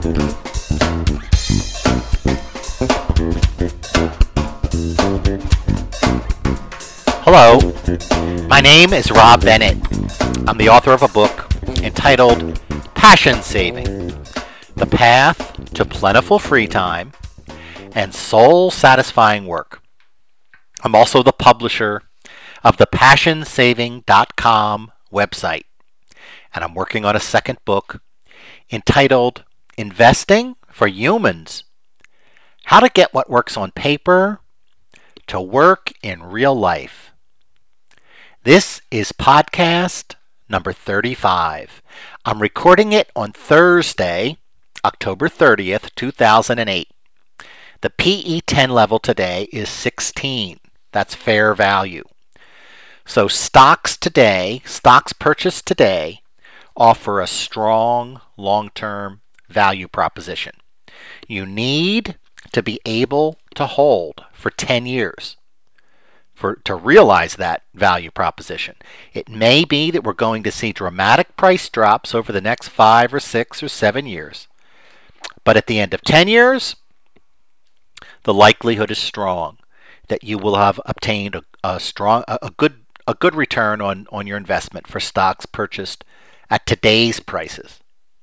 Hello, my name is Rob Bennett. I'm the author of a book entitled Passion Saving: The Path to Plentiful Free Time and Soul-Satisfying Work. I'm also the publisher of the PassionSaving.com website, and I'm working on a second book entitled Investing for Humans: How to Get What Works on Paper to Work in Real Life. This is podcast number 35. I'm recording it on Thursday, October 30th, 2008. The PE10 level today is 16. That's fair value. So stocks purchased today, offer a strong long-term value proposition. You need to be able to hold for 10 years to realize that value proposition. It may be that we're going to see dramatic price drops over the next 5 or 6 or 7 years. But at the end of 10 years, the likelihood is strong that you will have obtained a good return on your investment for stocks purchased at today's prices.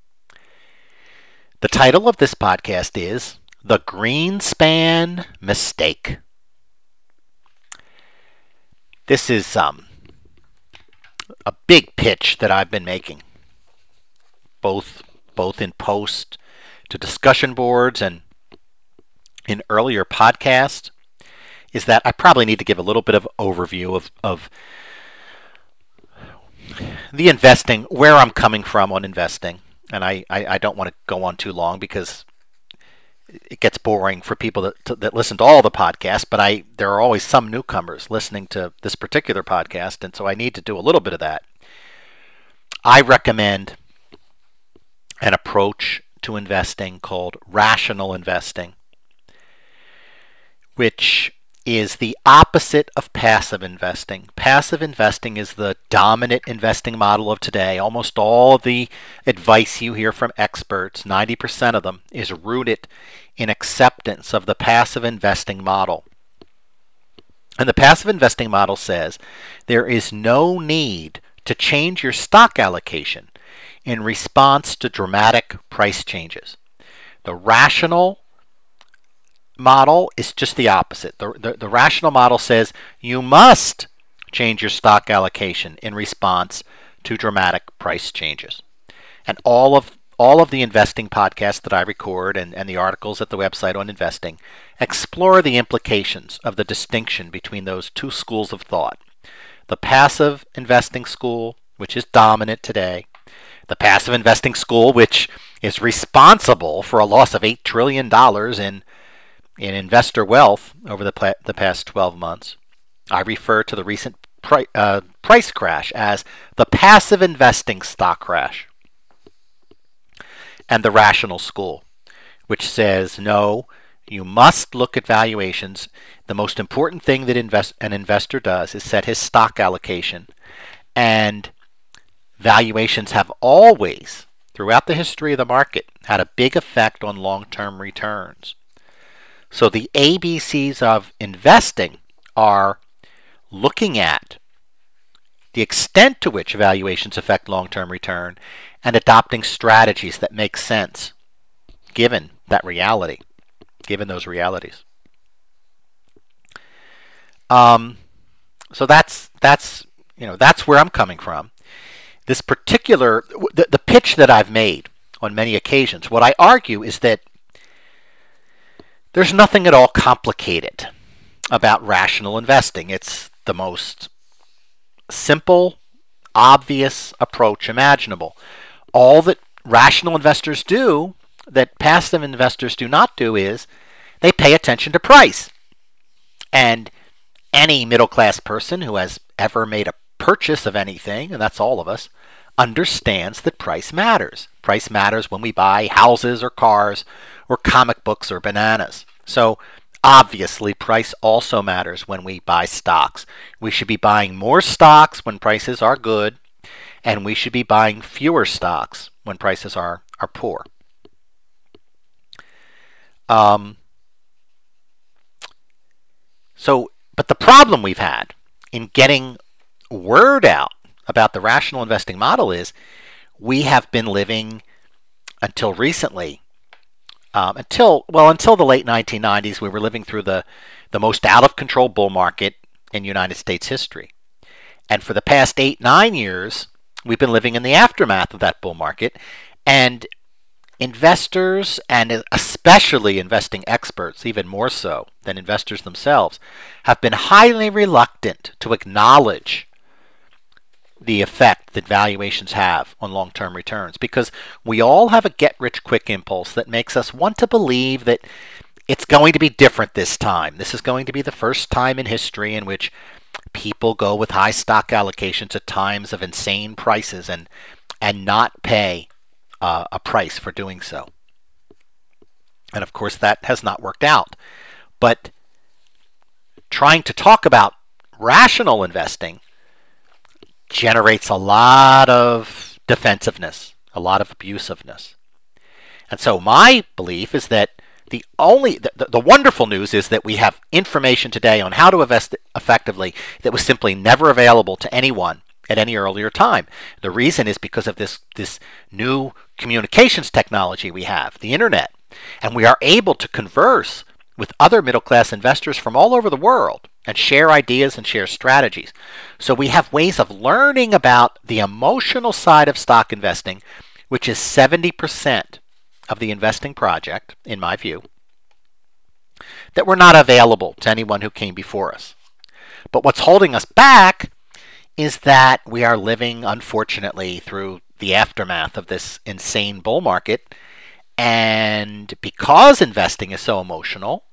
The title of this podcast is The Greenspan Mistake. This is a big pitch that I've been making, both in post to discussion boards and in earlier podcasts, is that I probably need to give a little bit of overview of the investing, where I'm coming from on investing. And I don't want to go on too long because it gets boring for people that listen to all the podcasts, but there are always some newcomers listening to this particular podcast, and so I need to do a little bit of that. I recommend an approach to investing called rational investing, which is the opposite of passive investing. Passive investing is the dominant investing model of today. Almost all of the advice you hear from experts, 90% of them, is rooted in acceptance of the passive investing model. And the passive investing model says there is no need to change your stock allocation in response to dramatic price changes. The rational model is just the opposite. The rational model says you must change your stock allocation in response to dramatic price changes. And all of the investing podcasts that I record and the articles at the website on investing explore the implications of the distinction between those two schools of thought. The passive investing school, which is dominant today, the passive investing school, which is responsible for a loss of $8 trillion in investor wealth over the past 12 months. I refer to the recent price crash as the passive investing stock crash. And the rational school, which says, no, you must look at valuations. The most important thing that an investor does is set his stock allocation. And valuations have always, throughout the history of the market, had a big effect on long-term returns. So the ABCs of investing are looking at the extent to which valuations affect long-term return and adopting strategies that make sense given that reality, given those realities. So that's where I'm coming from. This particular the pitch that I've made on many occasions, what I argue is that there's nothing at all complicated about rational investing. It's the most simple, obvious approach imaginable. All that rational investors do, that passive investors do not do, is they pay attention to price. And any middle-class person who has ever made a purchase of anything, and that's all of us, understands that price matters. Price matters when we buy houses or cars or comic books or bananas. So obviously price also matters when we buy stocks. We should be buying more stocks when prices are good, and we should be buying fewer stocks when prices are poor. Um, but the problem we've had in getting word out about the rational investing model is we have been living until recently, until the late 1990s, we were living through the most out of control bull market in United States history. And for the past 8-9 years, we've been living in the aftermath of that bull market. And investors, and especially investing experts, even more so than investors themselves, have been highly reluctant to acknowledge the effect that valuations have on long-term returns, because we all have a get-rich-quick impulse that makes us want to believe that it's going to be different this time. This is going to be the first time in history in which people go with high stock allocations at times of insane prices and not pay a price for doing so. And of course, that has not worked out. But trying to talk about rational investing generates a lot of defensiveness, a lot of abusiveness. And so my belief is that the wonderful news is that we have information today on how to invest effectively that was simply never available to anyone at any earlier time. The reason is because of this new communications technology we have, the internet. And we are able to converse with other middle-class investors from all over the world and share ideas and share strategies. So we have ways of learning about the emotional side of stock investing, which is 70% of the investing project, in my view, that were not available to anyone who came before us. But what's holding us back is that we are living, unfortunately, through the aftermath of this insane bull market. And because investing is so emotional,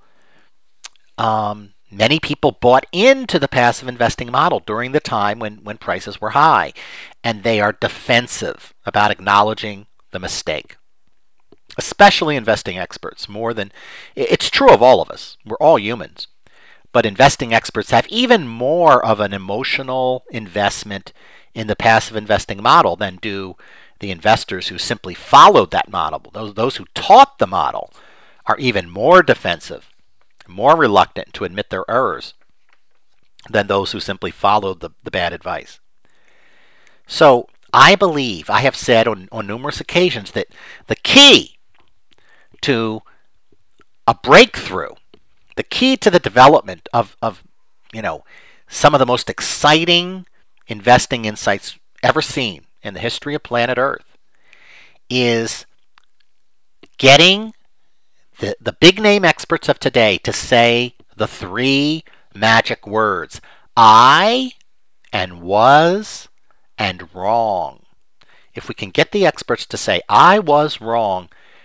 many people bought into the passive investing model during the time when prices were high. And they are defensive about acknowledging the mistake. Especially investing experts, more than it's true of all of us. We're all humans. But investing experts have even more of an emotional investment in the passive investing model than do the investors who simply followed that model. Those who taught the model are even more defensive, more reluctant to admit their errors than those who simply followed the bad advice. So I believe, I have said on numerous occasions, that the key to a breakthrough, the key to the development of some of the most exciting investing insights ever seen in the history of planet Earth, is getting the big name experts of today to say the three magic words: I, and was, and wrong. If we can get the experts to say I was wrong,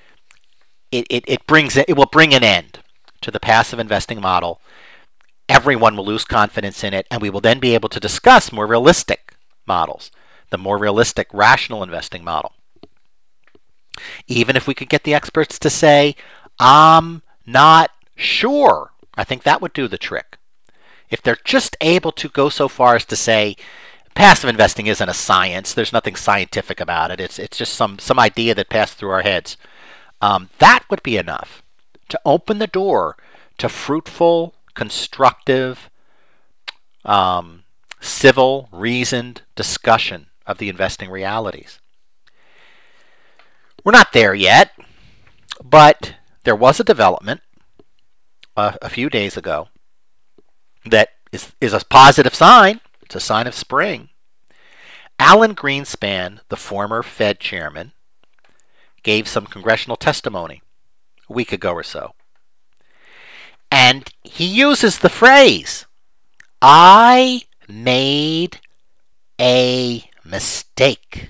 it will bring an end to the passive investing model. Everyone will lose confidence in it, and we will then be able to discuss more realistic models, the more realistic rational investing model. Even if we could get the experts to say, I'm not sure, I think that would do the trick. If they're just able to go so far as to say, passive investing isn't a science, there's nothing scientific about it, it's just some idea that passed through our heads, that would be enough to open the door to fruitful, constructive, civil, reasoned discussion of the investing realities. We're not there yet, but there was a development a few days ago that is a positive sign. It's a sign of spring. Alan Greenspan, the former Fed chairman, gave some congressional testimony a week ago or so. And he uses the phrase, I made a mistake.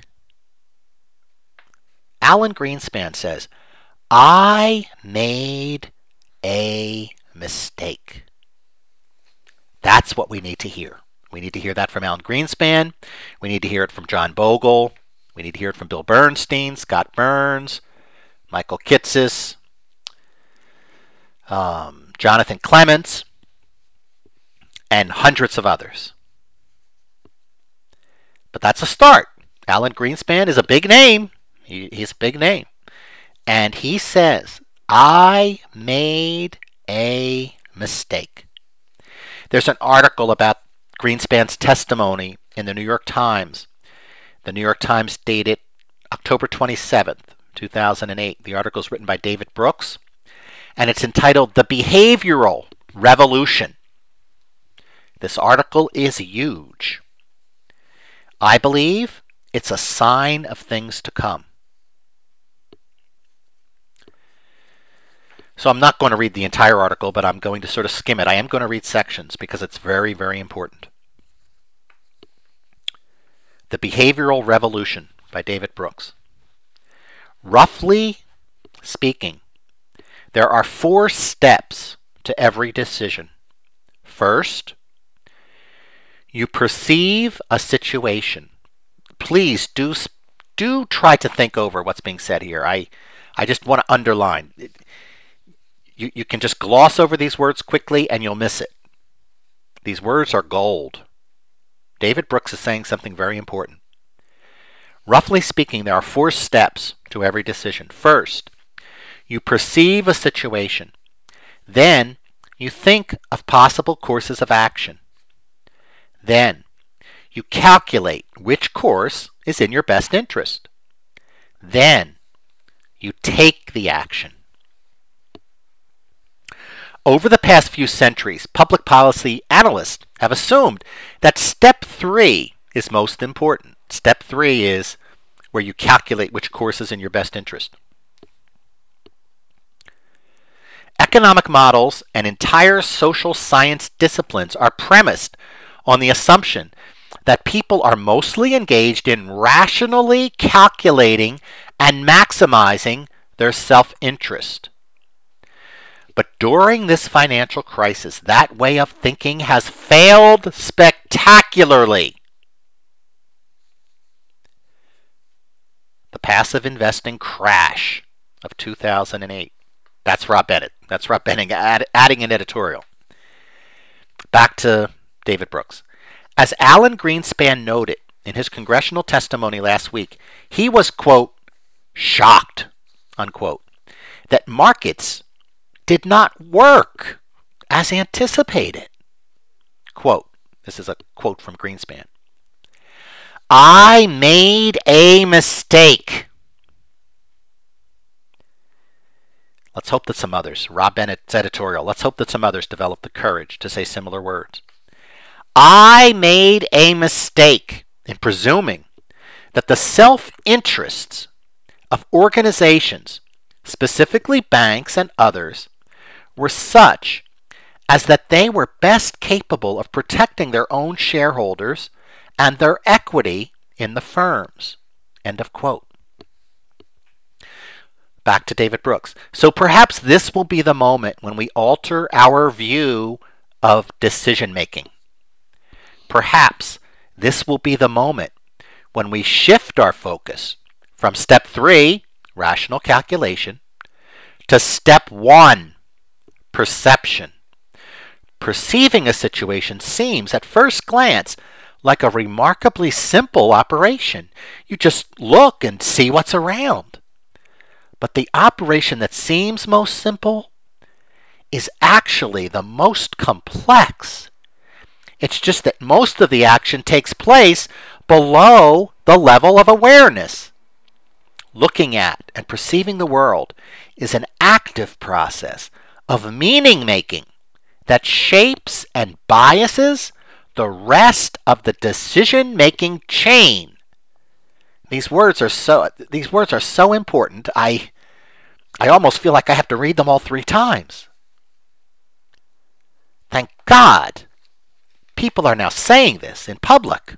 Alan Greenspan says, I made a mistake. That's what we need to hear. We need to hear that from Alan Greenspan. We need to hear it from John Bogle. We need to hear it from Bill Bernstein, Scott Burns, Michael Kitces, Jonathan Clements, and hundreds of others. But that's a start. Alan Greenspan is a big name. He's a big name. And he says I made a mistake. There's an article about Greenspan's testimony in the New York Times. The New York Times dated October 27th, 2008. The article is written by David Brooks, and it's entitled The Behavioral Revolution. This article is huge. I believe it's a sign of things to come. So I'm not going to read the entire article, but I'm going to sort of skim it. I am going to read sections because it's very, very important. The Behavioral Revolution by David Brooks. Roughly speaking, there are 4 steps to every decision. First, you perceive a situation. Please do try to think over what's being said here. I just want to underline. You can just gloss over these words quickly and you'll miss it. These words are gold. David Brooks is saying something very important. Roughly speaking, there are 4 steps to every decision. First, you perceive a situation. Then, you think of possible courses of action. Then, you calculate which course is in your best interest. Then, you take the action. Over the past few centuries, public policy analysts have assumed that step 3 is most important. Step 3 is where you calculate which course is in your best interest. Economic models and entire social science disciplines are premised on the assumption that people are mostly engaged in rationally calculating and maximizing their self-interest. But during this financial crisis, that way of thinking has failed spectacularly. The passive investing crash of 2008. That's Rob Bennett. That's Rob Bennett adding an editorial. Back to David Brooks. As Alan Greenspan noted in his congressional testimony last week, he was, quote, shocked, unquote, that markets did not work as anticipated. Quote, this is a quote from Greenspan. I made a mistake. Let's hope that some others, Rob Bennett's editorial, let's hope that some others develop the courage to say similar words. I made a mistake in presuming that the self-interests of organizations, specifically banks and others, were such as that they were best capable of protecting their own shareholders and their equity in the firms. End of quote. Back to David Brooks. So perhaps this will be the moment when we alter our view of decision making. Perhaps this will be the moment when we shift our focus from step 3, rational calculation, to step 1, perception. Perceiving a situation seems at first glance like a remarkably simple operation. You just look and see what's around. But the operation that seems most simple is actually the most complex. It's just that most of the action takes place below the level of awareness. Looking at and perceiving the world is an active process of meaning making that shapes and biases the rest of the decision making chain. These words are so important. I almost feel like I have to read them all 3 times. Thank God people are now saying this in public.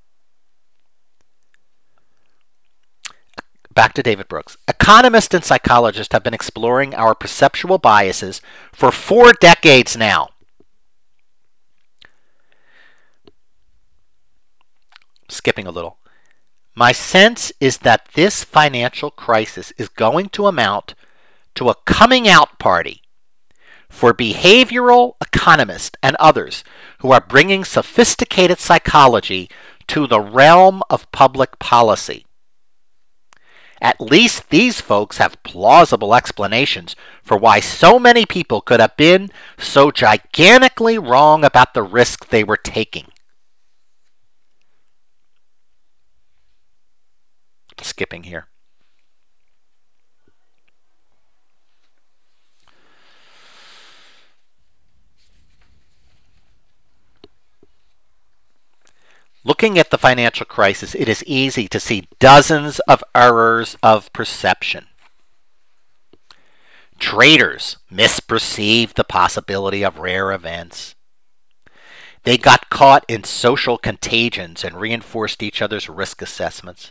Back to David Brooks. Economists and psychologists have been exploring our perceptual biases for 4 decades now. Skipping a little. My sense is that this financial crisis is going to amount to a coming out party for behavioral economists and others who are bringing sophisticated psychology to the realm of public policy. At least these folks have plausible explanations for why so many people could have been so gigantically wrong about the risk they were taking. Skipping here. Looking at the financial crisis, it is easy to see dozens of errors of perception. Traders misperceived the possibility of rare events. They got caught in social contagions and reinforced each other's risk assessments.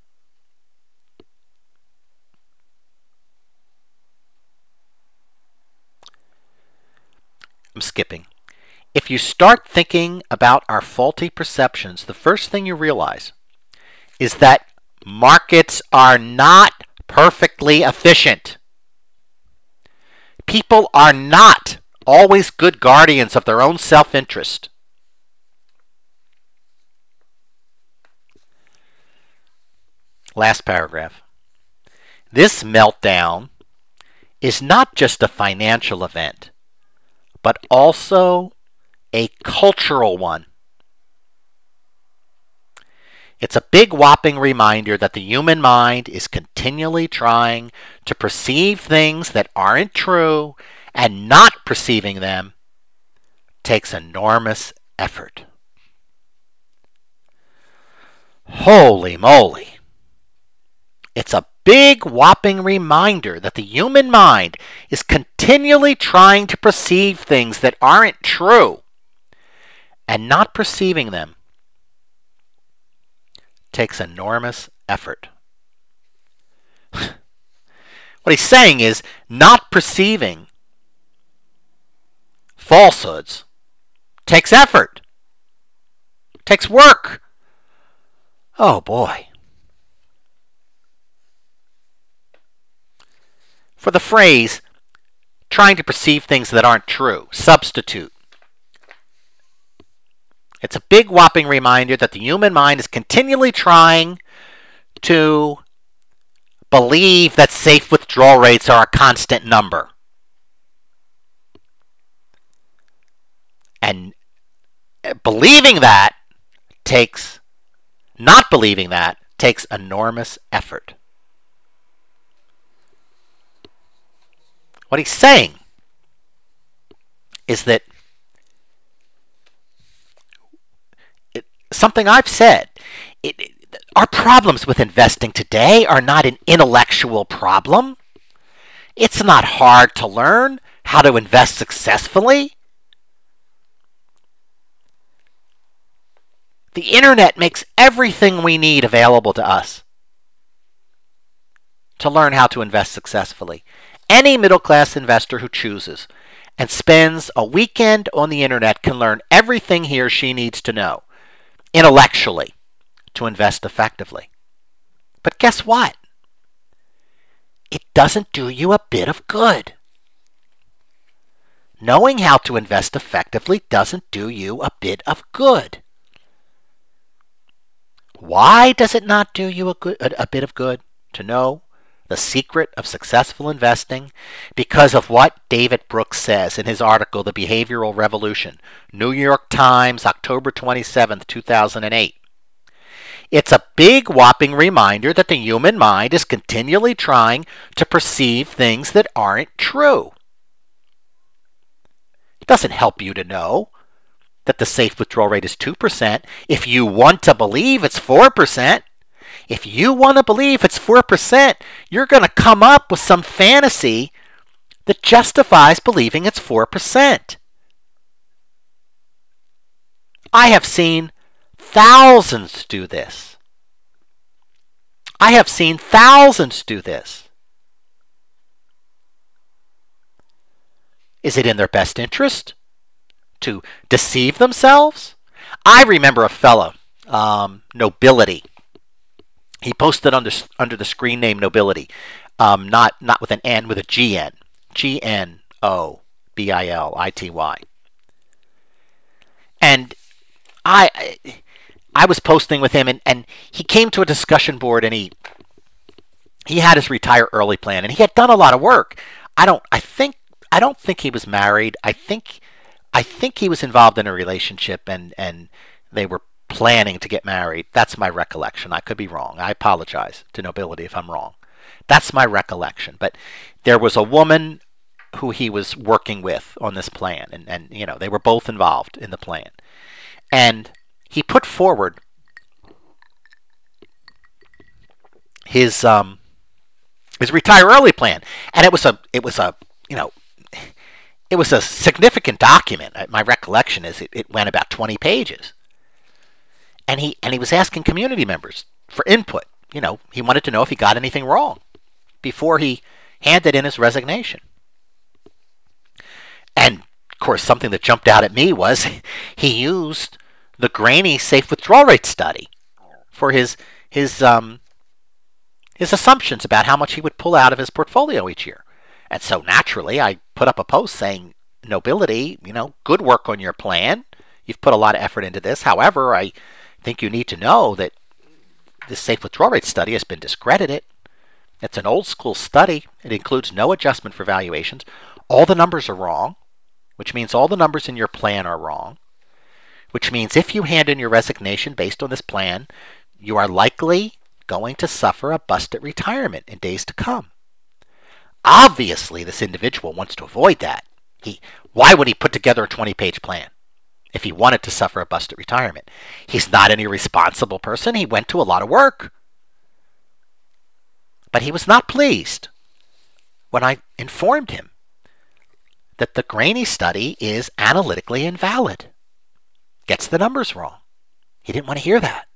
I'm skipping. If you start thinking about our faulty perceptions, the first thing you realize is that markets are not perfectly efficient. People are not always good guardians of their own self-interest. Last paragraph. This meltdown is not just a financial event, but also a cultural one. It's a big whopping reminder that the human mind is continually trying to perceive things that aren't true, and not perceiving them takes enormous effort. Holy moly. It's a big whopping reminder that the human mind is continually trying to perceive things that aren't true, and not perceiving them takes enormous effort. What he's saying is, not perceiving falsehoods takes effort, takes work. Oh boy. For the phrase, trying to perceive things that aren't true, substitute. It's a big whopping reminder that the human mind is continually trying to believe that safe withdrawal rates are a constant number. And not believing that takes enormous effort. What he's saying is that something I've said, our problems with investing today are not an intellectual problem. It's not hard to learn how to invest successfully. The internet makes everything we need available to us to learn how to invest successfully. Any middle-class investor who chooses and spends a weekend on the internet can learn everything he or she needs to know intellectually to invest effectively. But guess what? It doesn't do you a bit of good. Knowing how to invest effectively doesn't do you a bit of good. Why does it not do you a bit of good to know the secret of successful investing? Because of what David Brooks says in his article, The Behavioral Revolution, New York Times, October 27th, 2008. It's a big whopping reminder that the human mind is continually trying to perceive things that aren't true. It doesn't help you to know that the safe withdrawal rate is 2% if you want to believe it's 4%. If you want to believe it's 4%, you're going to come up with some fantasy that justifies believing it's 4%. I have seen thousands do this. Is it in their best interest to deceive themselves? I remember a fellow, Nobility. He posted under the screen name Nobility, not with an N, with a GN. GNOBILITY. And I was posting with him, and he came to a discussion board, and he he had his retire early plan, and he had done a lot of work. I don't think he was married. I think he was involved in a relationship, and they were planning to get married. That's my recollection. I could be wrong. I apologize to nobility if I'm wrong. That's my recollection. But there was a woman who he was working with on this plan, and they were both involved in the plan. And he put forward his retire early plan, and it was a significant document. My recollection is it went about 20 pages, and he was asking community members for input. He wanted to know if he got anything wrong before he handed in his resignation. And of course, something that jumped out at me was he used the Graney safe withdrawal rate study for his assumptions about how much he would pull out of his portfolio each year. And so naturally, I put up a post saying, nobility, good work on your plan. You've put a lot of effort into this. However, I think you need to know that this safe withdrawal rate study has been discredited. It's an old school study. It includes no adjustment for valuations. All the numbers are wrong, which means all the numbers in your plan are wrong, which means if you hand in your resignation based on this plan, you are likely going to suffer a busted retirement in days to come. Obviously, this individual wants to avoid that. Why would he put together a 20-page plan if he wanted to suffer a busted retirement? He's not an irresponsible person. He went to a lot of work. But he was not pleased when I informed him that the Graney study is analytically invalid. Gets the numbers wrong. He didn't want to hear that.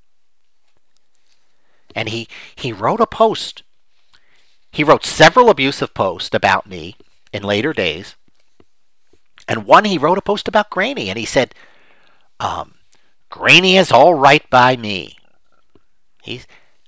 And he wrote a post. He wrote several abusive posts about me in later days. And one, he wrote a post about Graney, and he said, Graney is all right by me. He's,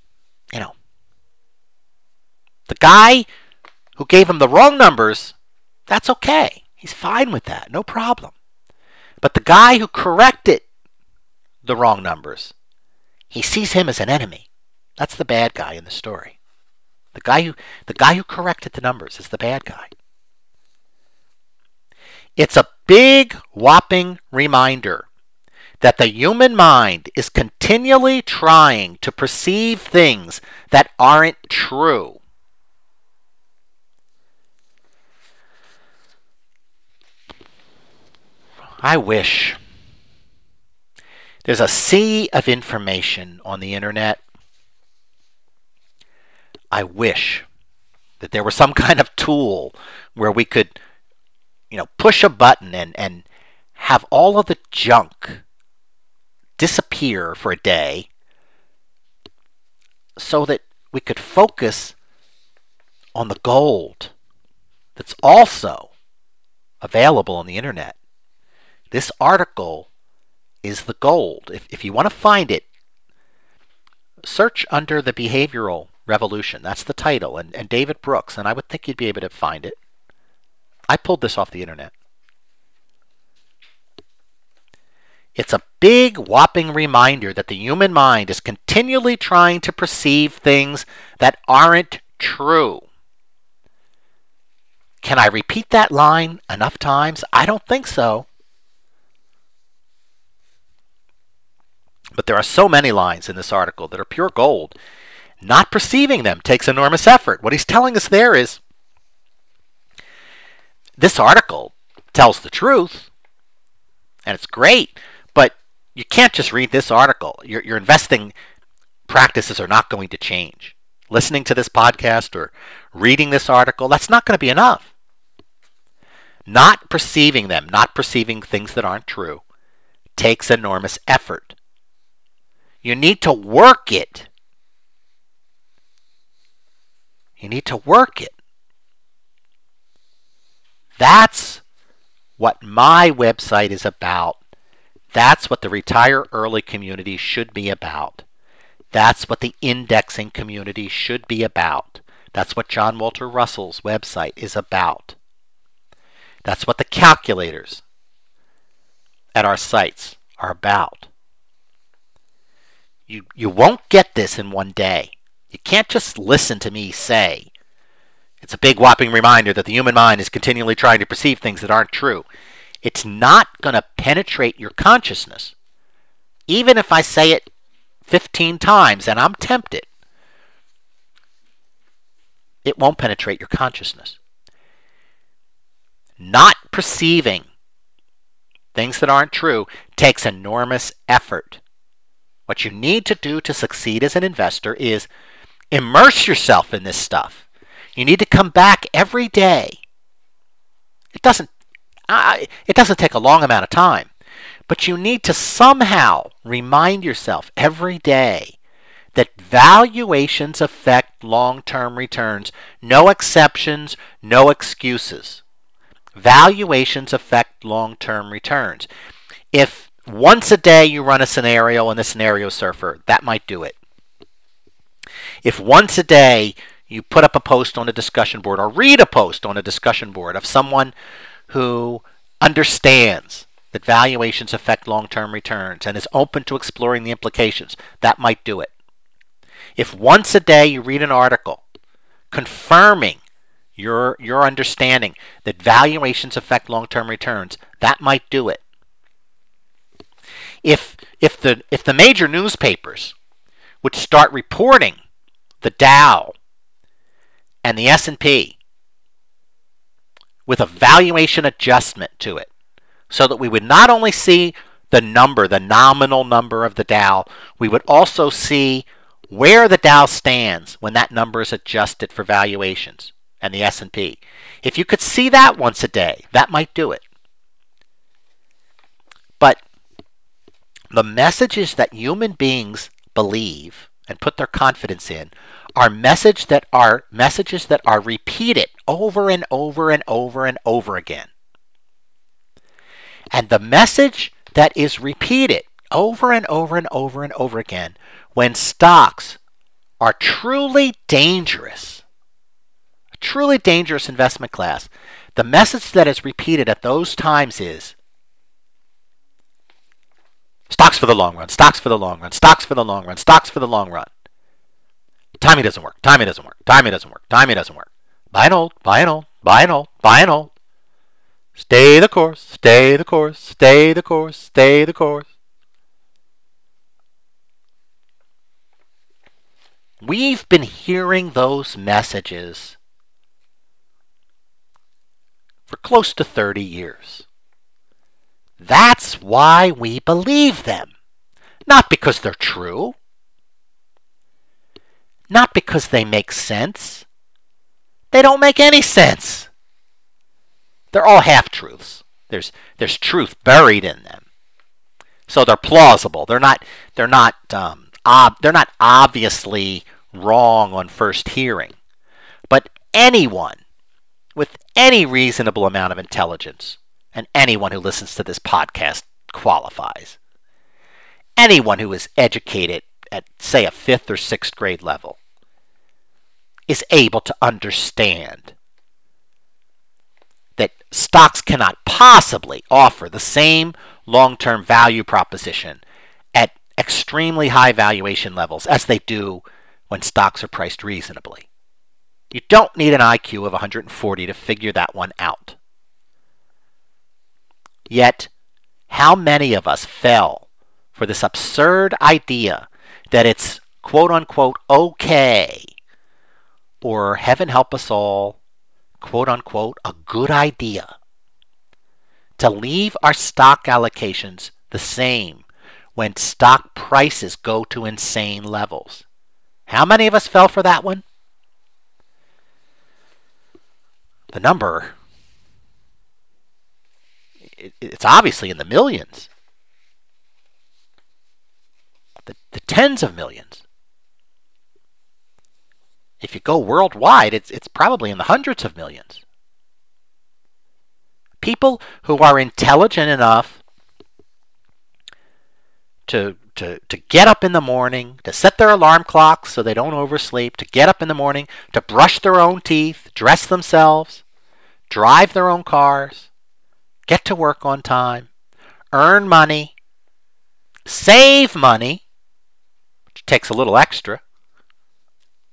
the guy who gave him the wrong numbers, that's okay. He's fine with that, no problem. But the guy who corrected the wrong numbers, he sees him as an enemy. That's the bad guy in the story. The guy who corrected the numbers is the bad guy. It's a big, whopping reminder that the human mind is continually trying to perceive things that aren't true. I wish. There's a sea of information on the internet. I wish that there was some kind of tool where we could, push a button and have all of the junk disappear for a day so that we could focus on the gold that's also available on the internet. This article is the gold. If you want to find it, search under the behavioral revolution. That's the title. And David Brooks, and I would think you'd be able to find it. I pulled this off the internet. It's a big, whopping reminder that the human mind is continually trying to perceive things that aren't true. Can I repeat that line enough times? I don't think so. But there are so many lines in this article that are pure gold. Not perceiving them takes enormous effort. What he's telling us there is, this article tells the truth, and it's great, but you can't just read this article. Your investing practices are not going to change. Listening to this podcast or reading this article, that's not going to be enough. Not perceiving them, not perceiving things that aren't true, takes enormous effort. You need to work it. You need to work it. That's what my website is about. That's what the Retire Early community should be about. That's what the indexing community should be about. That's what John Walter Russell's website is about. That's what the calculators at our sites are about. You won't get this in one day. You can't just listen to me say. It's a big whopping reminder that the human mind is continually trying to perceive things that aren't true. It's not going to penetrate your consciousness. Even if I say it 15 times and I'm tempted, it won't penetrate your consciousness. Not perceiving things that aren't true takes enormous effort. What you need to do to succeed as an investor is immerse yourself in this stuff. You need to come back every day. It doesn't take a long amount of time, but you need to somehow remind yourself every day that valuations affect long-term returns. No exceptions, no excuses. Valuations affect long-term returns. If once a day you run a scenario in the Scenario Surfer, that might do it. If once a day you put up a post on a discussion board or read a post on a discussion board of someone who understands that valuations affect long-term returns and is open to exploring the implications, that might do it. If once a day you read an article confirming your understanding that valuations affect long-term returns, that might do it. If the major newspapers would start reporting the Dow and the S&P with a valuation adjustment to it, so that we would not only see the nominal number of the Dow, we would also see where the Dow stands when that number is adjusted for valuations, and the S&P. If you could see that once a day, that might do it. But the messages that human beings believe and put their confidence in are messages that are repeated over and over and over and over again. And the message that is repeated over and over and over and over again when stocks are truly dangerous, a truly dangerous investment class, the message that is repeated at those times is stocks for the long run, stocks for the long run, stocks for the long run, stocks for the long run. Timing doesn't work, timing doesn't work, timing doesn't work, timing doesn't work. Buy and hold, buy and hold, buy and hold, buy and hold. Stay the course, stay the course, stay the course, stay the course. We've been hearing those messages for close to 30 years. That's why we believe them. Not because they're true. Not because they make sense. They don't make any sense. They're all half-truths. There's truth buried in them. So they're plausible. They're not obviously wrong on first hearing. But anyone with any reasonable amount of intelligence, and anyone who listens to this podcast qualifies. Anyone who is educated at, say, a 5th or 6th grade level is able to understand that stocks cannot possibly offer the same long-term value proposition at extremely high valuation levels as they do when stocks are priced reasonably. You don't need an IQ of 140 to figure that one out. Yet, how many of us fell for this absurd idea that it's quote-unquote okay, or heaven help us all, quote-unquote a good idea, to leave our stock allocations the same when stock prices go to insane levels? How many of us fell for that one? The number, it's obviously in the millions. The tens of millions. If you go worldwide, it's probably in the hundreds of millions. People who are intelligent enough to get up in the morning, to set their alarm clocks so they don't oversleep, to get up in the morning, to brush their own teeth, dress themselves, drive their own cars, get to work on time, earn money, save money, which takes a little extra,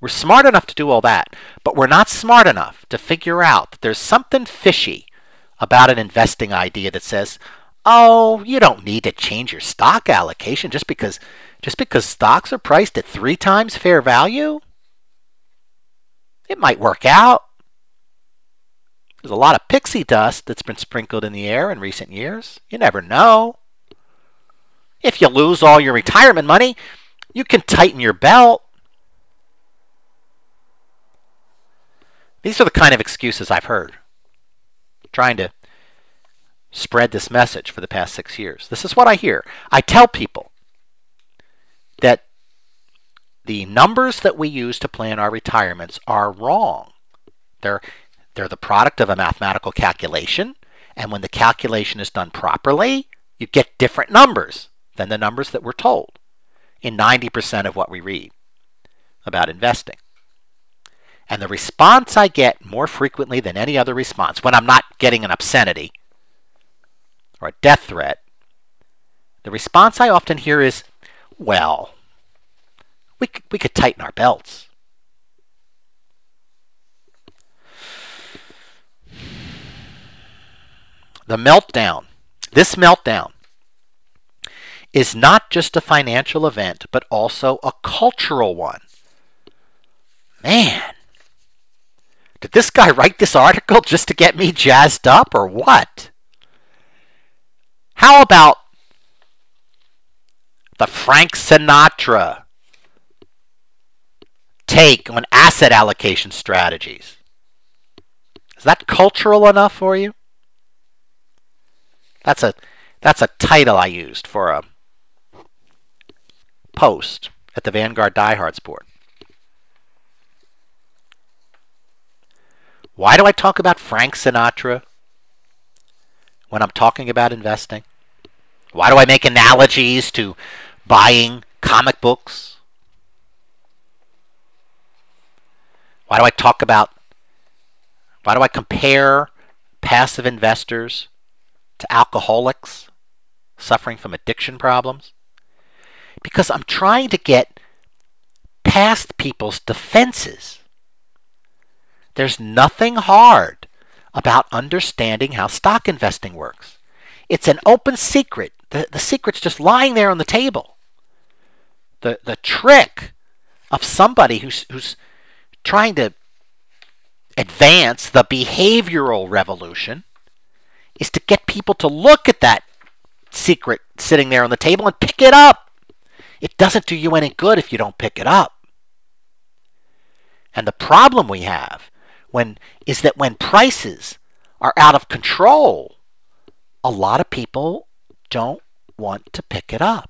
We're smart enough to do all that, but we're not smart enough to figure out that there's something fishy about an investing idea that says, oh, you don't need to change your stock allocation just because stocks are priced at 3 times fair value. It might work out. There's a lot of pixie dust that's been sprinkled in the air in recent years. You never know. If you lose all your retirement money, you can tighten your belt. These are the kind of excuses I've heard trying to spread this message for the past 6 years. This is what I hear. I tell people that the numbers that we use to plan our retirements are wrong. They're the product of a mathematical calculation, and when the calculation is done properly, you get different numbers than the numbers that we're told in 90% of what we read about investing. And the response I get more frequently than any other response, when I'm not getting an obscenity or a death threat, the response I often hear is, well, we could tighten our belts. This meltdown is not just a financial event, but also a cultural one. Man, did this guy write this article just to get me jazzed up or what? How about the Frank Sinatra take on asset allocation strategies? Is that cultural enough for you? That's a title I used for a post at the Vanguard Diehards board. Why do I talk about Frank Sinatra when I'm talking about investing? Why do I make analogies to buying comic books? Why do I compare passive investors to alcoholics suffering from addiction problems? Because I'm trying to get past people's defenses. There's nothing hard about understanding how stock investing works. It's an open secret. The secret's just lying there on the table. The trick of somebody who's trying to advance the behavioral revolution is to get people to look at that secret sitting there on the table and pick it up. It doesn't do you any good if you don't pick it up. And the problem we have is that when prices are out of control, a lot of people don't want to pick it up.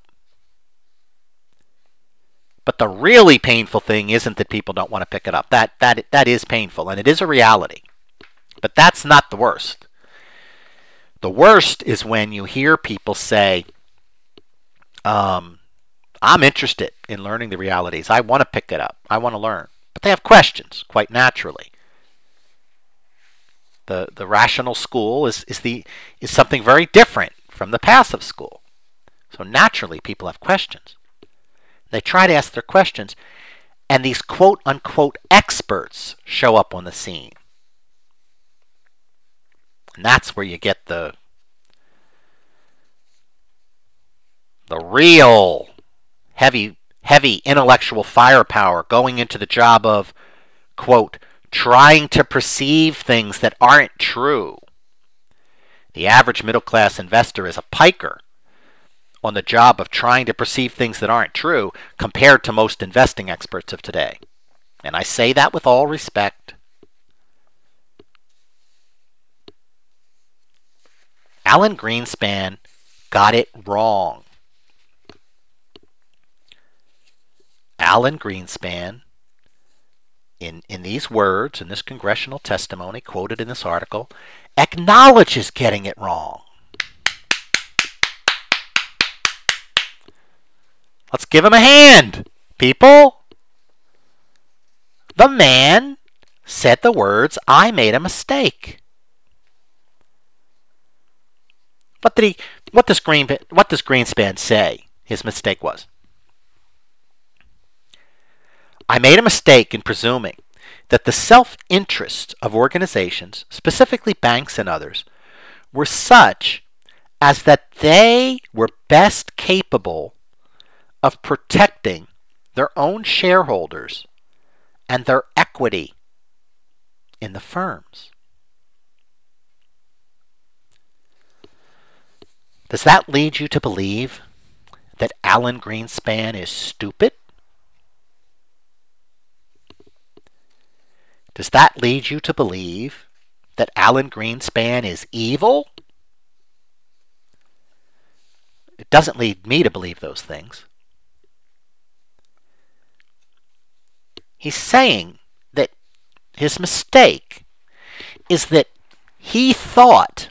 But the really painful thing isn't that people don't want to pick it up. That is painful, and it is a reality. But that's not the worst. The worst is when you hear people say, I'm interested in learning the realities. I want to pick it up. I want to learn. But they have questions, quite naturally. The rational school is something very different from the passive school. So naturally, people have questions. They try to ask their questions, and these quote-unquote experts show up on the scene. And that's where you get the real heavy intellectual firepower going into the job of, quote, trying to perceive things that aren't true. The average middle-class investor is a piker on the job of trying to perceive things that aren't true compared to most investing experts of today. And I say that with all respect. Alan Greenspan got it wrong. Alan Greenspan, in these words, in this congressional testimony quoted in this article, acknowledges getting it wrong. Let's give him a hand, people. The man said the words, I made a mistake. What does Greenspan say his mistake was? I made a mistake in presuming that the self-interest of organizations, specifically banks and others, were such as that they were best capable of protecting their own shareholders and their equity in the firms. Does that lead you to believe that Alan Greenspan is stupid? Does that lead you to believe that Alan Greenspan is evil? It doesn't lead me to believe those things. He's saying that his mistake is that he thought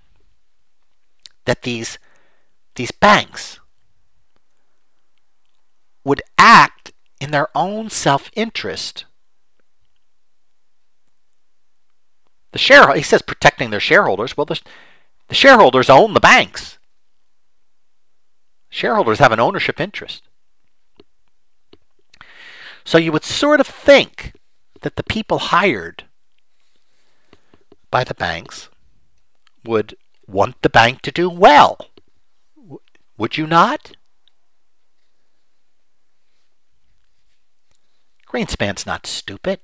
that these banks would act in their own self-interest. He says protecting their shareholders. Well, the shareholders own the banks. Shareholders have an ownership interest. So you would sort of think that the people hired by the banks would want the bank to do well. Would you not? Greenspan's not stupid.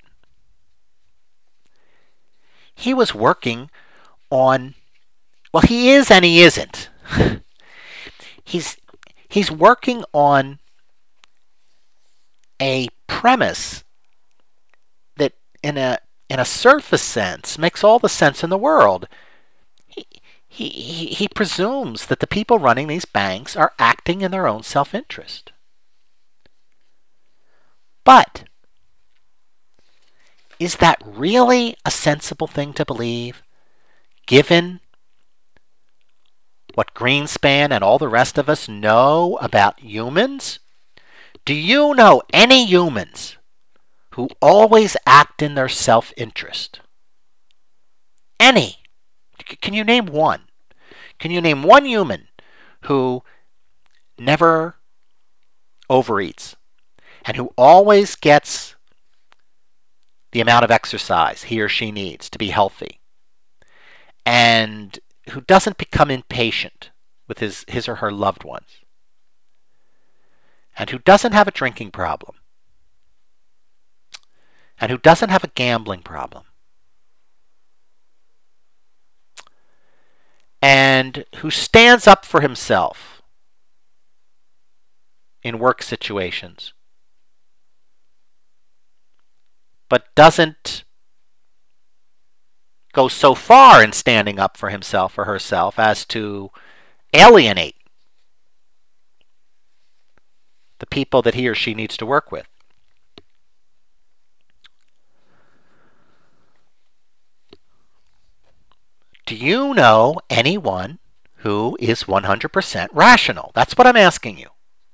He was working on, well, he is and he isn't. He's working on a premise that in a surface sense makes all the sense in the world. He presumes that the people running these banks are acting in their own self-interest. But is that really a sensible thing to believe, given what Greenspan and all the rest of us know about humans? Do you know any humans who always act in their self-interest? Any? Can you name one? Can you name one human who never overeats and who always gets the amount of exercise he or she needs to be healthy, and who doesn't become impatient with his or her loved ones, and who doesn't have a drinking problem, and who doesn't have a gambling problem, and who stands up for himself in work situations, but doesn't go so far in standing up for himself or herself as to alienate the people that he or she needs to work with. Do you know anyone who is 100% rational? That's what I'm asking you.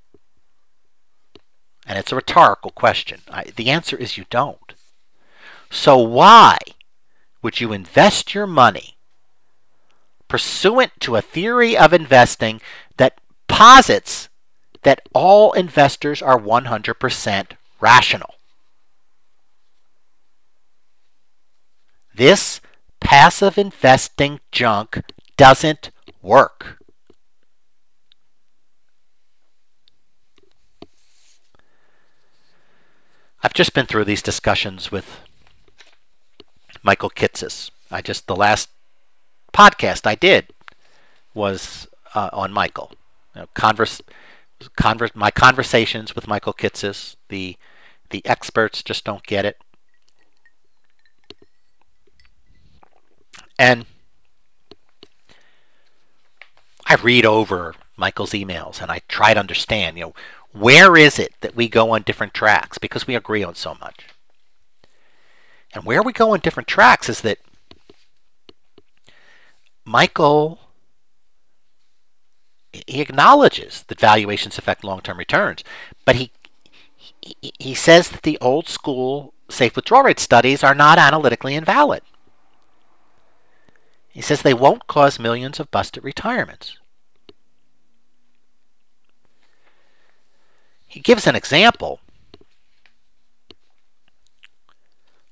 And it's a rhetorical question. The answer is you don't. So why would you invest your money pursuant to a theory of investing that posits that all investors are 100% rational? This passive investing junk doesn't work. I've just been through these discussions with Michael Kitces. The last podcast I did was on Michael. My conversations with Michael Kitces. The experts just don't get it. And I read over Michael's emails and I try to understand, where is it that we go on different tracks, because we agree on so much. And where we go on different tracks is that Michael, he acknowledges that valuations affect long-term returns, but he says that the old school safe withdrawal rate studies are not analytically invalid. He says they won't cause millions of busted retirements. He gives an example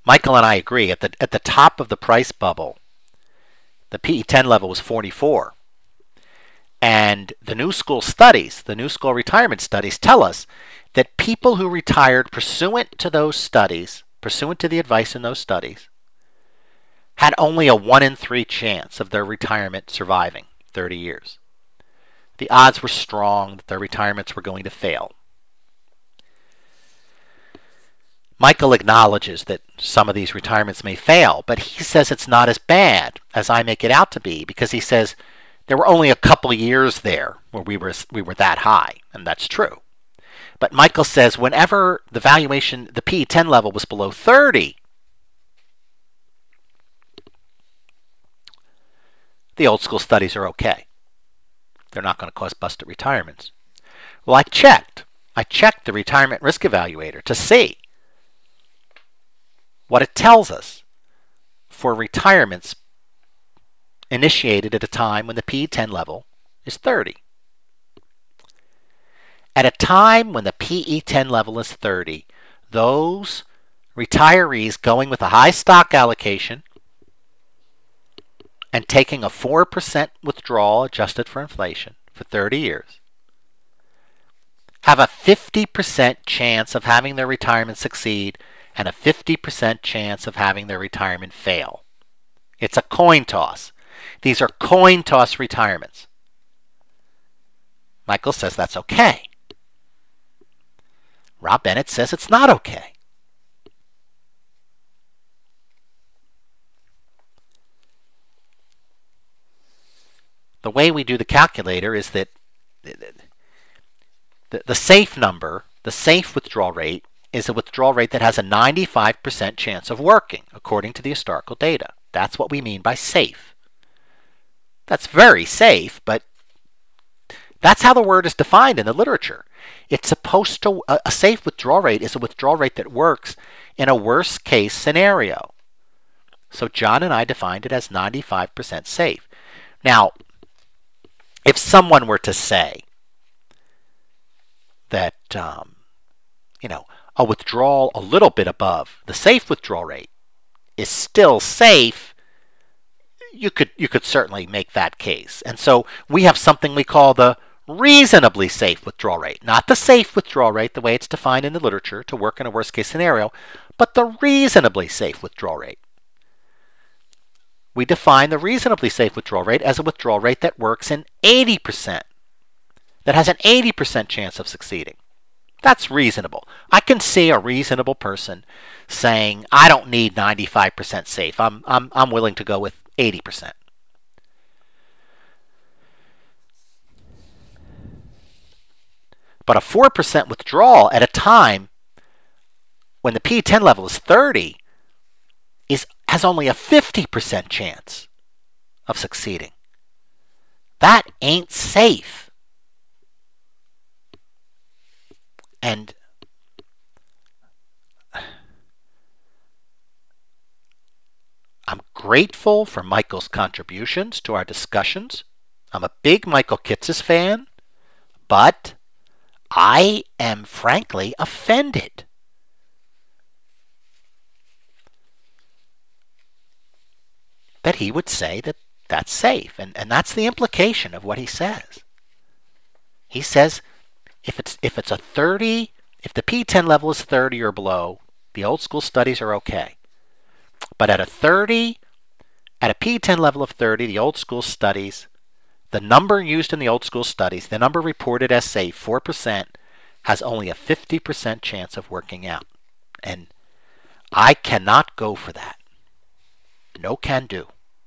Michael and I agree. At the top of the price bubble, the PE10 level was 44. And the New School studies, the New School retirement studies, tell us that people who retired pursuant to those studies, pursuant to the advice in those studies, had only a 1 in 3 chance of their retirement surviving 30 years. The odds were strong that their retirements were going to fail. Michael acknowledges that some of these retirements may fail, but he says it's not as bad as I make it out to be, because he says there were only a couple of years there where we were that high, and that's true. But Michael says whenever the valuation, the PE10 level was below 30, the old school studies are okay. They're not going to cause busted retirements. Well, I checked the retirement risk evaluator to see what it tells us for retirements initiated at a time when the PE10 level is 30. At a time when the PE10 level is 30, those retirees going with a high stock allocation and taking a 4% withdrawal adjusted for inflation for 30 years have a 50% chance of having their retirement succeed and a 50% chance of having their retirement fail. It's a coin toss. These are coin toss retirements. Michael says that's okay. Rob Bennett says it's not okay. The way we do the calculator is that the safe number, the safe withdrawal rate, is a withdrawal rate that has a 95% chance of working, according to the historical data. That's what we mean by safe. That's very safe, but that's how the word is defined in the literature. It's supposed to, a safe withdrawal rate is a withdrawal rate that works in a worst case scenario. So John and I defined it as 95% safe. Now, if someone were to say that, a withdrawal a little bit above the safe withdrawal rate is still safe, you could certainly make that case. And so we have something we call the reasonably safe withdrawal rate. Not the safe withdrawal rate, the way it's defined in the literature to work in a worst case scenario, but the reasonably safe withdrawal rate. We define the reasonably safe withdrawal rate as a withdrawal rate that works in 80%, that has an 80% chance of succeeding. That's reasonable. I can see a reasonable person saying, I don't need 95% safe. I'm willing to go with 80%. But a 4% withdrawal at a time when the PE10 level is 30 has only a 50% chance of succeeding. That ain't safe. And I'm grateful for Michael's contributions to our discussions. I'm a big Michael Kitces fan, but I am frankly offended that he would say that that's safe. And that's the implication of what he says. He says if it's a 30, if the P10 level is 30 or below, the old school studies are okay. But at a P10 level of 30, the old school studies, the number used in the old school studies, the number reported as safe, 4%, has only a 50% chance of working out. And I cannot go for that. No can do.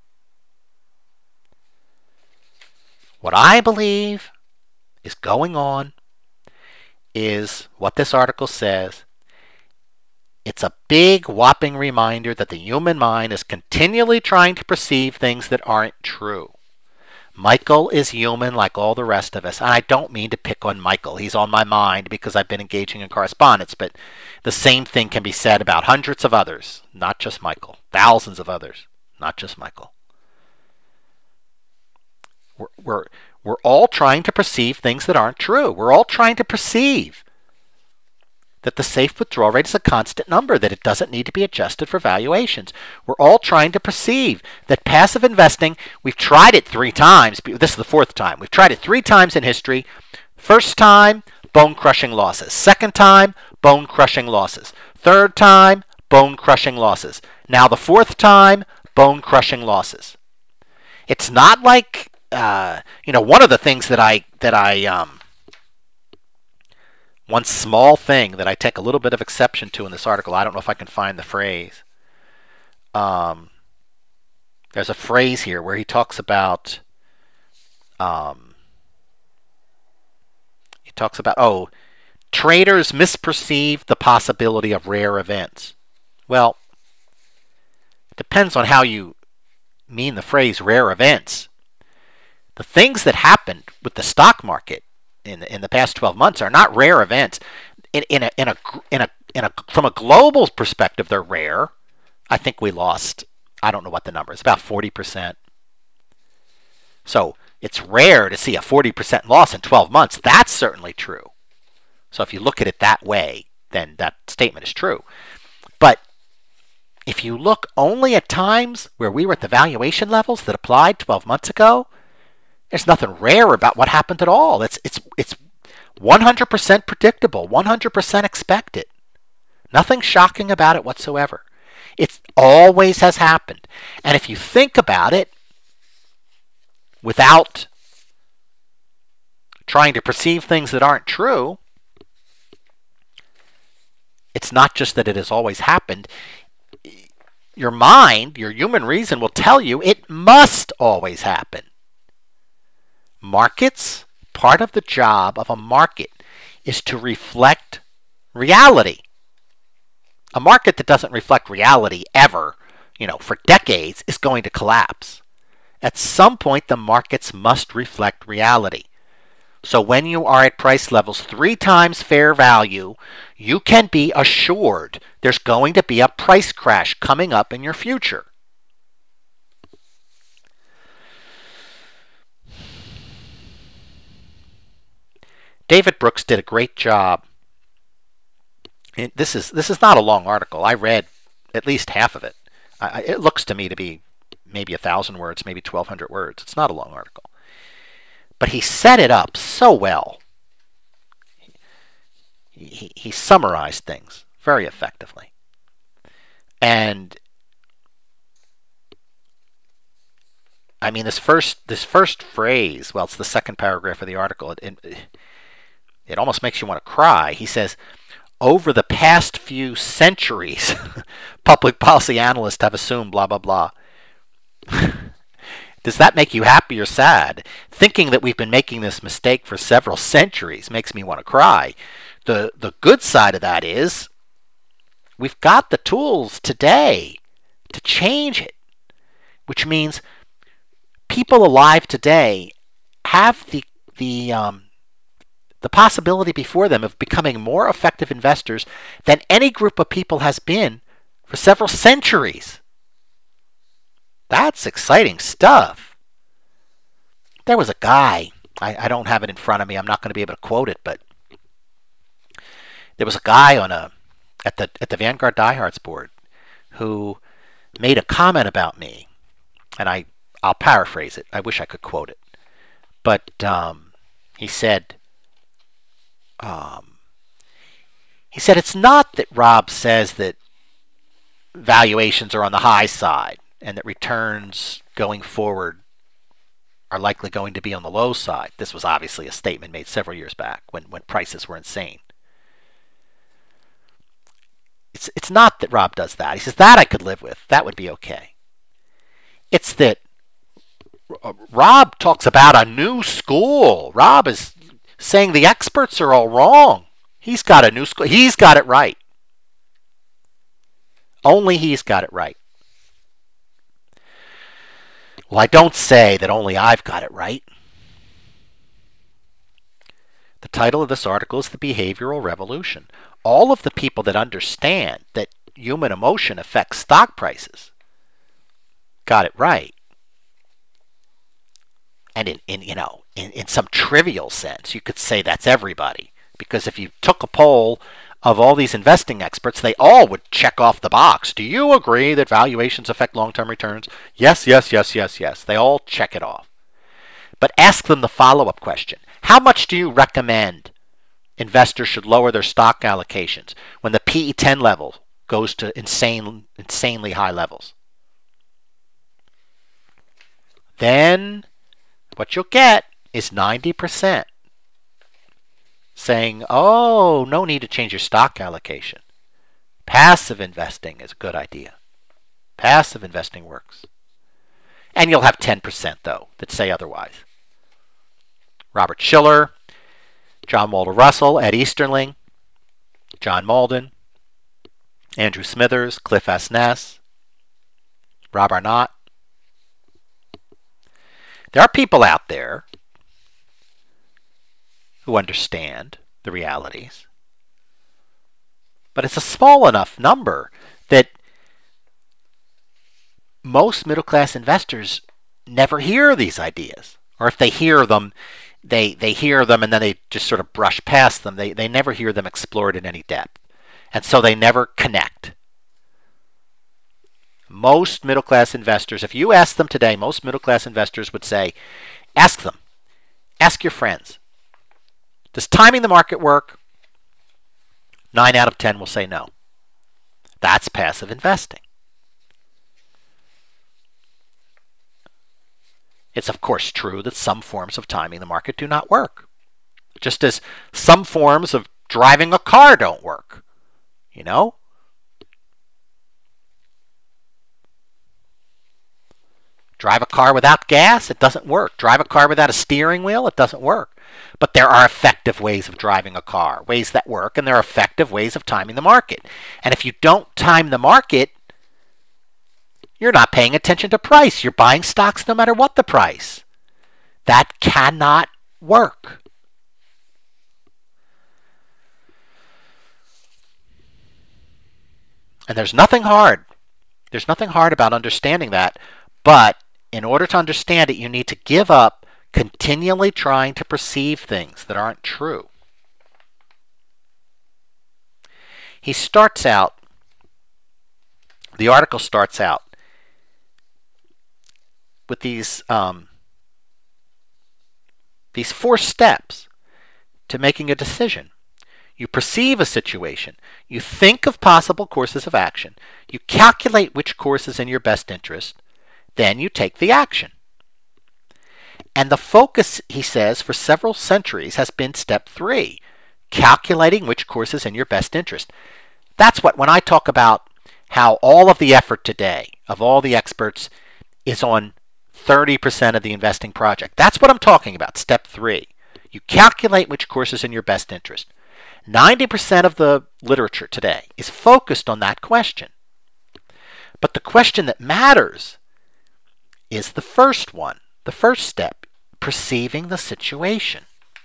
What I believe is going on is what this article says. It's a big, whopping reminder that the human mind is continually trying to perceive things that aren't true. Michael is human like all the rest of us. And I don't mean to pick on Michael. He's on my mind because I've been engaging in correspondence. But the same thing can be said about hundreds of others, not just Michael. Thousands of others, not just Michael. We're all trying to perceive things that aren't true. We're all trying to perceive that the safe withdrawal rate is a constant number, that it doesn't need to be adjusted for valuations. We're all trying to perceive that passive investing, we've tried it 3 times. This is the 4th time. We've tried it 3 times in history. First time, bone-crushing losses. Second time, bone-crushing losses. Third time, bone-crushing losses. Now the 4th time, bone-crushing losses. It's not like, one of the things one small thing that I take a little bit of exception to in this article, I don't know if I can find the phrase. There's a phrase here where he talks about, traders misperceive the possibility of rare events. Well, it depends on how you mean the phrase rare events. The things that happened with the stock market in the past 12 months are not rare events. From a global perspective, they're rare. I think we lost, I don't know what the number is, about 40%. So it's rare to see a 40% loss in 12 months. That's certainly true. So if you look at it that way, then that statement is true. But if you look only at times where we were at the valuation levels that applied 12 months ago, there's nothing rare about what happened at all. It's 100% predictable, 100% expected. Nothing shocking about it whatsoever. It always has happened. And if you think about it without trying to perceive things that aren't true, it's not just that it has always happened. Your mind, your human reason will tell you it must always happen. Markets, part of the job of a market is to reflect reality. A market that doesn't reflect reality ever, for decades, is going to collapse. At some point, the markets must reflect reality. So when you are at price levels 3 times fair value, you can be assured there's going to be a price crash coming up in your future. David Brooks did a great job. This is not a long article. I read at least half of it. It looks to me to be maybe 1,000 words, maybe 1,200 words. It's not a long article. But he set it up so well. He summarized things very effectively. And I mean, this first phrase, well, it's the second paragraph of the article. It almost makes you want to cry. He says, over the past few centuries, public policy analysts have assumed blah, blah, blah. Does that make you happy or sad? Thinking that we've been making this mistake for several centuries makes me want to cry. The good side of that is we've got the tools today to change it, which means people alive today have the possibility before them of becoming more effective investors than any group of people has been for several centuries. That's exciting stuff. There was a guy, I don't have it in front of me, I'm not going to be able to quote it, but there was a guy at the Vanguard Diehards board who made a comment about me, and I'll paraphrase it. I wish I could quote it. But he said, it's not that Rob says that valuations are on the high side and that returns going forward are likely going to be on the low side. This was obviously a statement made several years back when prices were insane. It's not that Rob does that. He says, that I could live with. That would be okay. It's that Rob talks about a new school. Rob is saying the experts are all wrong. He's got a new school. He's got it right. Only he's got it right. Well, I don't say that only I've got it right. The title of this article is The Behavioral Revolution. All of the people that understand that human emotion affects stock prices got it right. And in some trivial sense, you could say that's everybody. Because if you took a poll of all these investing experts, they all would check off the box. Do you agree that valuations affect long-term returns? Yes, yes, yes, yes, yes. They all check it off. But ask them the follow-up question. How much do you recommend investors should lower their stock allocations when the PE10 level goes to insanely high levels? Then what you'll get is 90% saying, oh, no need to change your stock allocation. Passive investing is a good idea. Passive investing works. And you'll have 10%, though, that say otherwise. Robert Shiller, John Walter Russell, Ed Easterling, John Malden, Andrew Smithers, Cliff S. Ness, Rob Arnott. There are people out there who understand the realities, but it's a small enough number that most middle-class investors never hear these ideas. Or if they hear them, they hear them and then they just sort of brush past them. They never hear them explored in any depth. And so they never connect. Most middle-class investors, if you ask them today, most middle-class investors would say, ask them, ask your friends, does timing the market work? 9 out of 10 will say no. That's passive investing. It's of course true that some forms of timing the market do not work. Just as some forms of driving a car don't work. You know? Drive a car without gas, it doesn't work. Drive a car without a steering wheel, it doesn't work. But there are effective ways of driving a car, ways that work, and there are effective ways of timing the market. And if you don't time the market, you're not paying attention to price. You're buying stocks no matter what the price. That cannot work. And there's nothing hard. There's nothing hard about understanding that. But in order to understand it, you need to give up continually trying to perceive things that aren't true. The article starts out with these 4 steps to making a decision. You perceive a situation. You think of possible courses of action. You calculate which course is in your best interest. Then you take the action. And the focus, he says, for several centuries has been step 3, calculating which course is in your best interest. That's what, when I talk about how all of the effort today of all the experts is on 30% of the investing project. That's what I'm talking about, step 3. You calculate which course is in your best interest. 90% of the literature today is focused on that question. But the question that matters is the first one, the first step, perceiving the situation.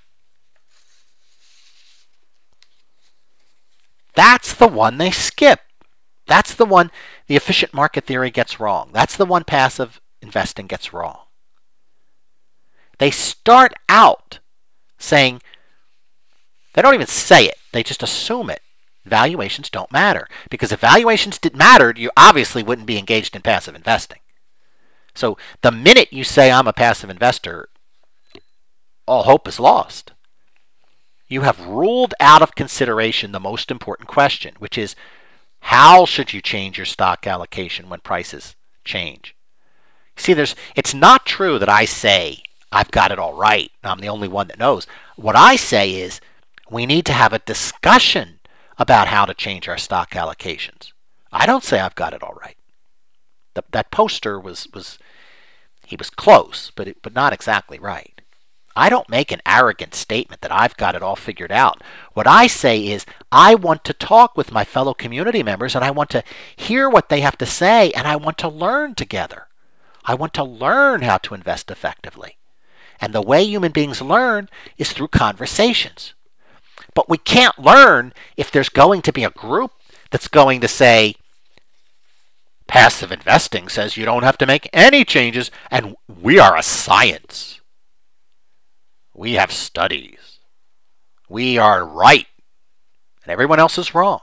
That's the one they skip. That's the one the efficient market theory gets wrong. That's the one passive investing gets wrong. They start out saying, they don't even say it, they just assume it. Valuations don't matter. Because if valuations mattered, you obviously wouldn't be engaged in passive investing. So the minute you say I'm a passive investor, all hope is lost. You have ruled out of consideration the most important question, which is how should you change your stock allocation when prices change? See, it's not true that I say I've got it all right. I'm the only one that knows. What I say is we need to have a discussion about how to change our stock allocations. I don't say I've got it all right. That poster was close, but not exactly right. I don't make an arrogant statement that I've got it all figured out. What I say is I want to talk with my fellow community members and I want to hear what they have to say and I want to learn together. I want to learn how to invest effectively. And the way human beings learn is through conversations. But we can't learn if there's going to be a group that's going to say, passive investing says you don't have to make any changes, and we are a science. We have studies. we are right and everyone else is wrong.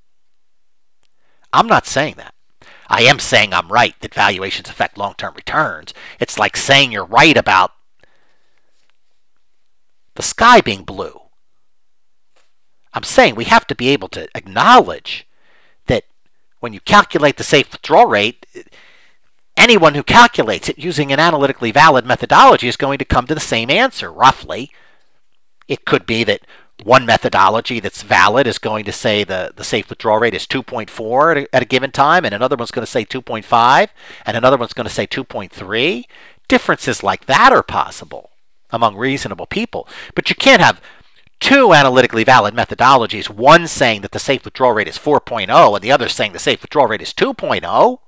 I'm not saying that. I am saying I'm right that valuations affect long-term returns. It's like saying you're right about the sky being blue. I'm saying we have to be able to acknowledge that when you calculate the safe withdrawal rate, anyone who calculates it using an analytically valid methodology is going to come to the same answer, roughly. It could be that one methodology that's valid is going to say the safe withdrawal rate is 2.4 at a given time, and another one's going to say 2.5, and another one's going to say 2.3. Differences like that are possible among reasonable people. But you can't have two analytically valid methodologies, one saying that the safe withdrawal rate is 4.0 and the other saying the safe withdrawal rate is 2.0.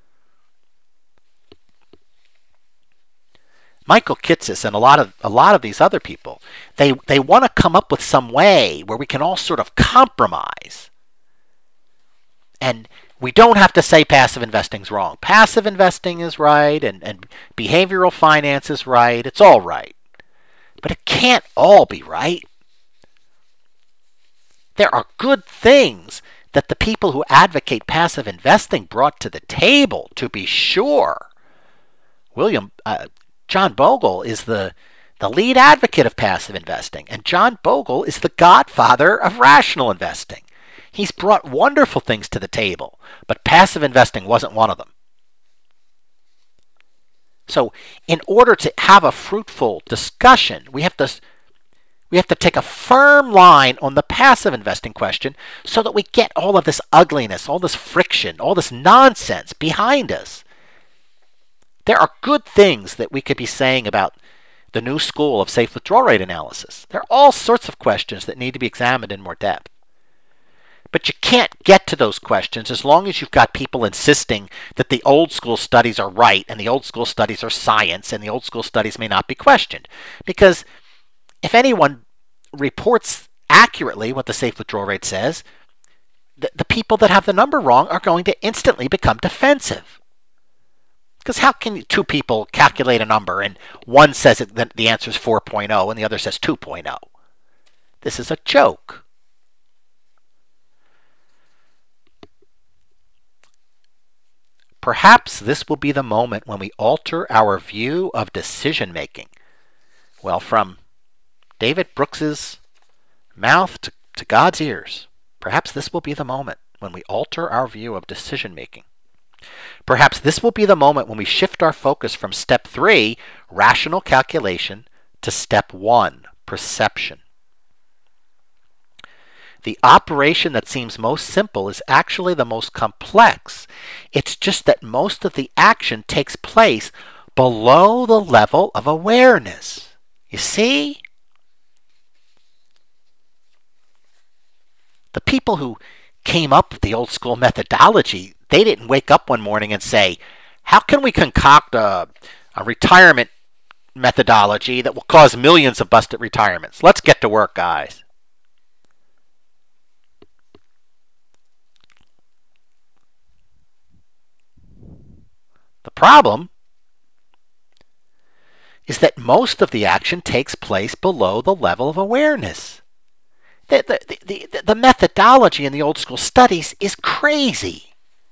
Michael Kitces and a lot of these other people, they want to come up with some way where we can all sort of compromise. And we don't have to say passive investing's wrong. Passive investing is right and behavioral finance is right. It's all right. But it can't all be right. There are good things that the people who advocate passive investing brought to the table, to be sure. John Bogle is the lead advocate of passive investing, and John Bogle is the godfather of rational investing. He's brought wonderful things to the table, but passive investing wasn't one of them. So in order to have a fruitful discussion, we have to take a firm line on the passive investing question so that we get all of this ugliness, all this friction, all this nonsense behind us. There are good things that we could be saying about the new school of safe withdrawal rate analysis. There are all sorts of questions that need to be examined in more depth. But you can't get to those questions as long as you've got people insisting that the old school studies are right and the old school studies are science and the old school studies may not be questioned. Because if anyone reports accurately what the safe withdrawal rate says, the people that have the number wrong are going to instantly become defensive. Because how can two people calculate a number and one says that the answer is 4.0 and the other says 2.0? This is a joke. Perhaps this will be the moment when we alter our view of decision making. Well, from David Brooks's mouth to God's ears, perhaps this will be the moment when we alter our view of decision making. Perhaps this will be the moment when we shift our focus from step 3, rational calculation, to step 1, perception. The operation that seems most simple is actually the most complex. It's just that most of the action takes place below the level of awareness. You see? The people who came up with the old school methodology, they didn't wake up one morning and say, how can we concoct a retirement methodology that will cause millions of busted retirements? Let's get to work, guys. The problem is that most of the action takes place below the level of awareness. The methodology in the old school studies is crazy.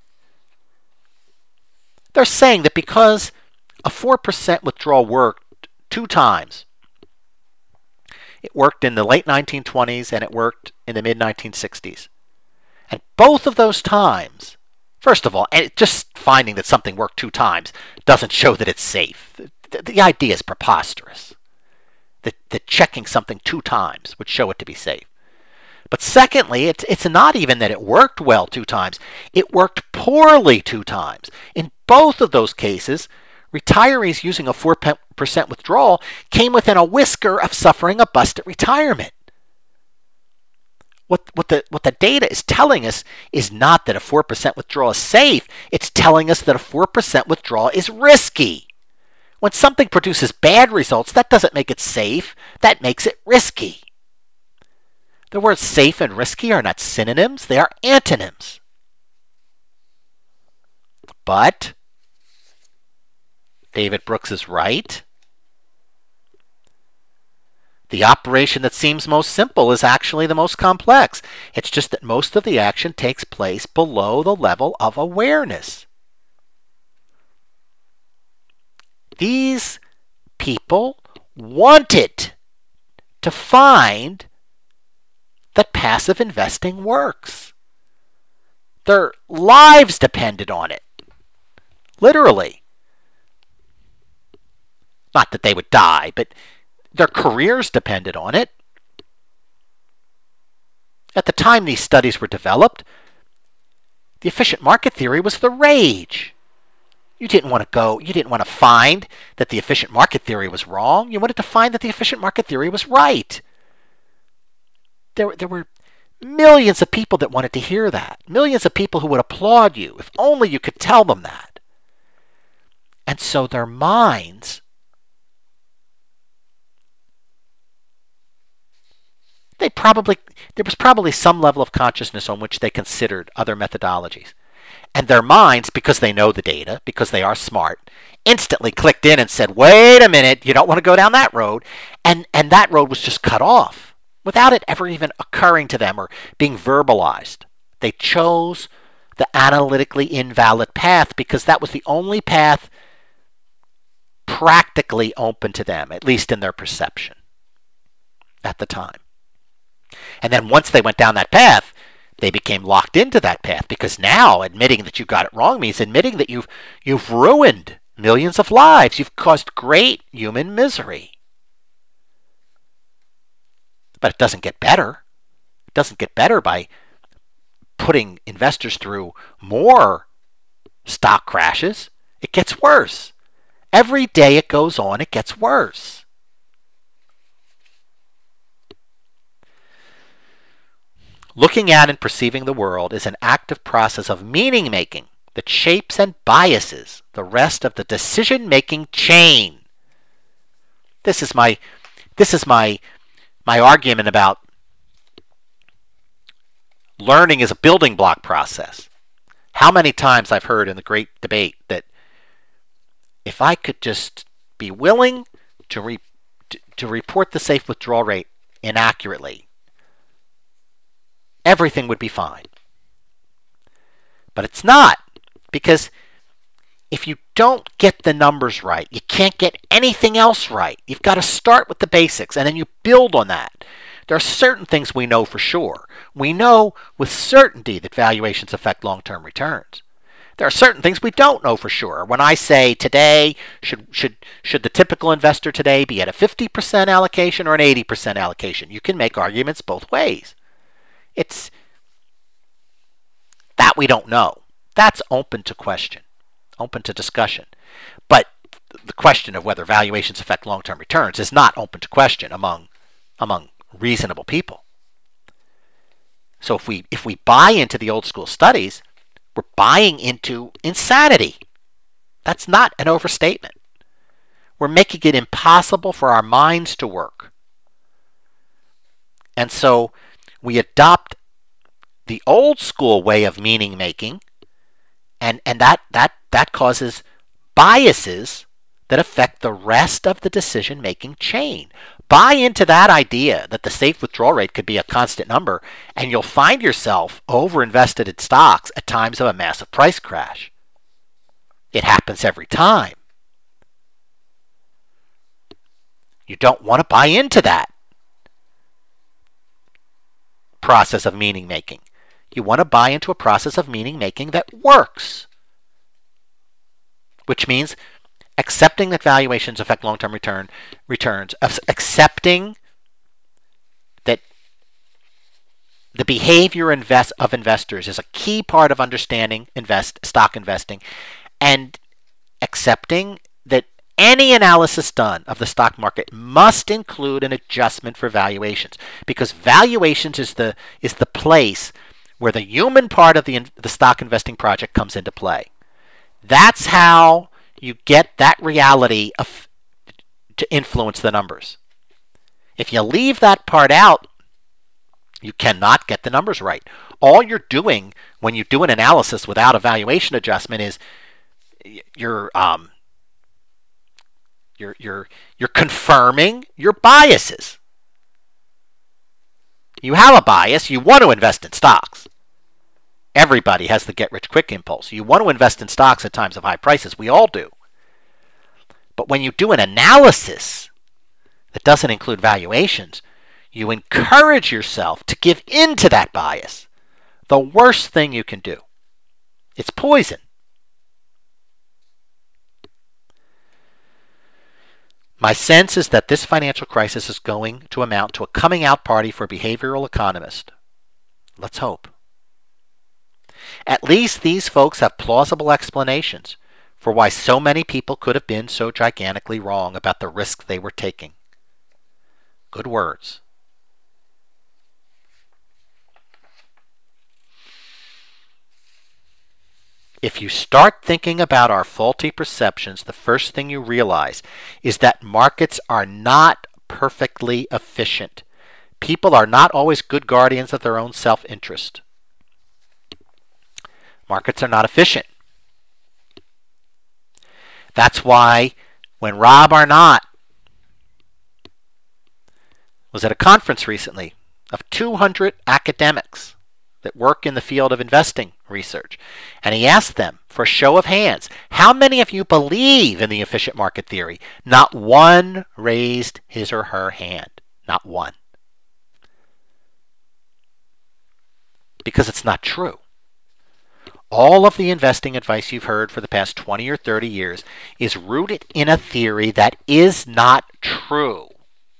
They're saying that because a 4% withdrawal worked 2 times, it worked in the late 1920s and it worked in the mid-1960s. And both of those times, first of all, and just finding that something worked 2 times doesn't show that it's safe. The idea is preposterous. That checking something 2 times would show it to be safe. But secondly, it's not even that it worked well 2 times. It worked poorly 2 times. In both of those cases, retirees using a 4% withdrawal came within a whisker of suffering a busted retirement. What the data is telling us is not that a 4% withdrawal is safe. It's telling us that a 4% withdrawal is risky. When something produces bad results, that doesn't make it safe. That makes it risky. The words safe and risky are not synonyms, they are antonyms. But David Brooks is right. The operation that seems most simple is actually the most complex. It's just that most of the action takes place below the level of awareness. These people wanted to find that passive investing works. Their lives depended on it. Literally. Not that they would die, but their careers depended on it. At the time these studies were developed, the efficient market theory was the rage. You didn't want to find that the efficient market theory was wrong. You wanted to find that the efficient market theory was right. There were millions of people that wanted to hear that. Millions of people who would applaud you if only you could tell them that. And so their minds, there was probably some level of consciousness on which they considered other methodologies. And their minds, because they know the data, because they are smart, instantly clicked in and said, wait a minute, you don't want to go down that road. And that road was just cut off without it ever even occurring to them or being verbalized. They chose the analytically invalid path because that was the only path practically open to them, at least in their perception at the time. And then once they went down that path, they became locked into that path, because now admitting that you got it wrong means admitting that you've ruined millions of lives. You've caused great human misery. But it doesn't get better. It doesn't get better by putting investors through more stock crashes. It gets worse. Every day it goes on, it gets worse. Looking at and perceiving the world is an active process of meaning making that shapes and biases the rest of the decision-making chain. This is my argument about learning is a building block process. How many times I've heard in the great debate that if I could just be willing to report the safe withdrawal rate inaccurately, everything would be fine. But it's not, because if you don't get the numbers right, you can't get anything else right. You've got to start with the basics, and then you build on that. There are certain things we know for sure. We know with certainty that valuations affect long-term returns. There are certain things we don't know for sure. When I say today, should the typical investor today be at a 50% allocation or an 80% allocation? You can make arguments both ways. It's that we don't know. That's open to question, open to discussion. But the question of whether valuations affect long-term returns is not open to question among reasonable people. So if we buy into the old school studies, we're buying into insanity. That's not an overstatement. We're making it impossible for our minds to work. And so we adopt the old school way of meaning making, and that causes biases that affect the rest of the decision making chain. Buy into that idea that the safe withdrawal rate could be a constant number, and you'll find yourself overinvested in stocks at times of a massive price crash. It happens every time. You don't want to buy into that process of meaning making. You want to buy into a process of meaning making that works, which means accepting that valuations affect long-term returns, accepting that the behavior of investors is a key part of understanding stock investing, and accepting that any analysis done of the stock market must include an adjustment for valuations, because valuations is the place where the human part of the stock investing project comes into play. That's how you get that reality to influence the numbers. If you leave that part out, you cannot get the numbers right. All you're doing when you do an analysis without a valuation adjustment is you're confirming your biases. You have a bias. You want to invest in stocks. Everybody has the get-rich-quick impulse. You want to invest in stocks at times of high prices. We all do. But when you do an analysis that doesn't include valuations, you encourage yourself to give in to that bias. The worst thing you can do. It's poison. My sense is that this financial crisis is going to amount to a coming out party for behavioral economists. Let's hope. At least these folks have plausible explanations for why so many people could have been so gigantically wrong about the risk they were taking. Good words. If you start thinking about our faulty perceptions, the first thing you realize is that markets are not perfectly efficient. People are not always good guardians of their own self-interest. Markets are not efficient. That's why when Rob Arnott was at a conference recently of 200 academics that work in the field of investing research, and he asked them for a show of hands, how many of you believe in the efficient market theory? Not one raised his or her hand. Not one. Because it's not true. All of the investing advice you've heard for the past 20 or 30 years is rooted in a theory that is not true.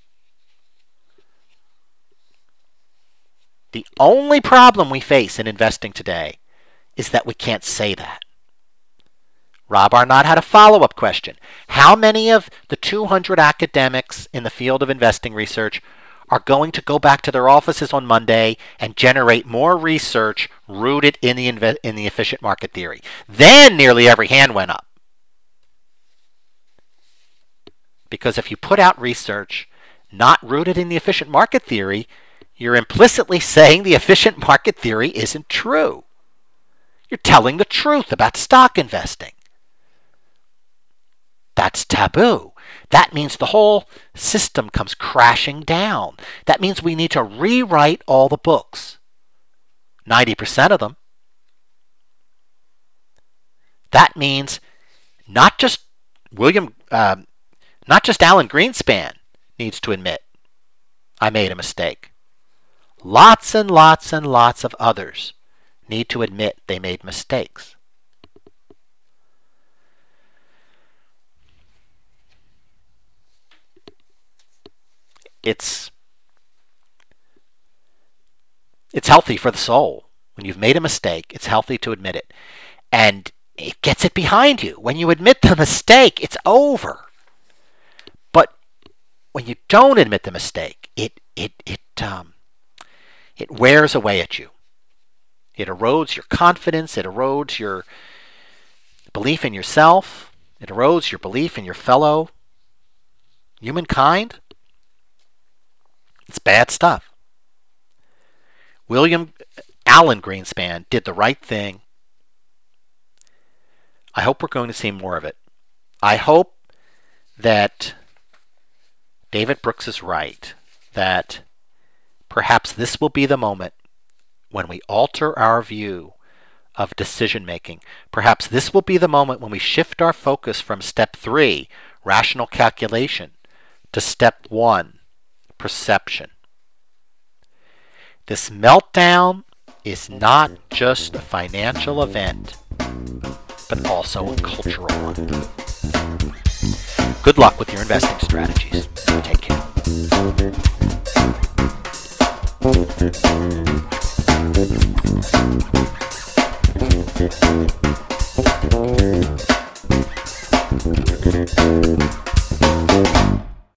The only problem we face in investing today is that we can't say that. Rob Arnott had a follow-up question. How many of the 200 academics in the field of investing research are going to go back to their offices on Monday and generate more research rooted in the efficient market theory? Then nearly every hand went up. Because if you put out research not rooted in the efficient market theory, you're implicitly saying the efficient market theory isn't true. You're telling the truth about stock investing. That's taboo. That means the whole system comes crashing down. That means we need to rewrite all the books. 90% of them. That means not just Alan Greenspan needs to admit, I made a mistake. Lots and lots and lots of others need to admit they made mistakes. It's healthy for the soul. When you've made a mistake, it's healthy to admit it. And it gets it behind you. When you admit the mistake, it's over. But when you don't admit the mistake, it wears away at you. It erodes your confidence. It erodes your belief in yourself. It erodes your belief in your fellow humankind. It's bad stuff. Alan Greenspan did the right thing. I hope we're going to see more of it. I hope that David Brooks is right, that perhaps this will be the moment when we alter our view of decision making. Perhaps this will be the moment when we shift our focus from step 3, rational calculation, to step 1, perception. This meltdown is not just a financial event, but also a cultural one. Good luck with your investing strategies. Take care.